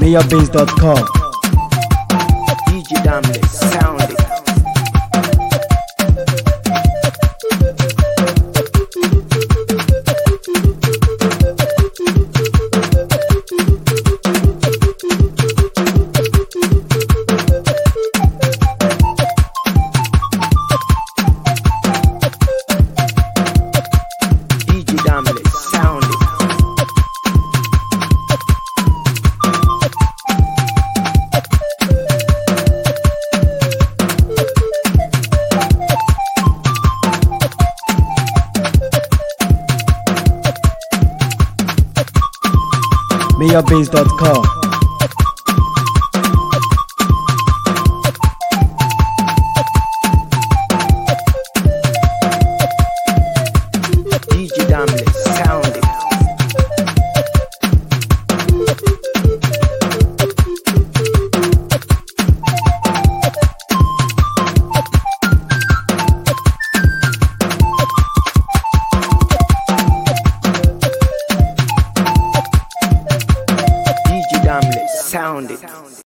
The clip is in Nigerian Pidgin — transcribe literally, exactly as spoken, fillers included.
mayorbase dot com. D J Damless, sound it. D J Damless, sound it. mayorbase dot com. D J Damless, sound it. D J Damless, sound it.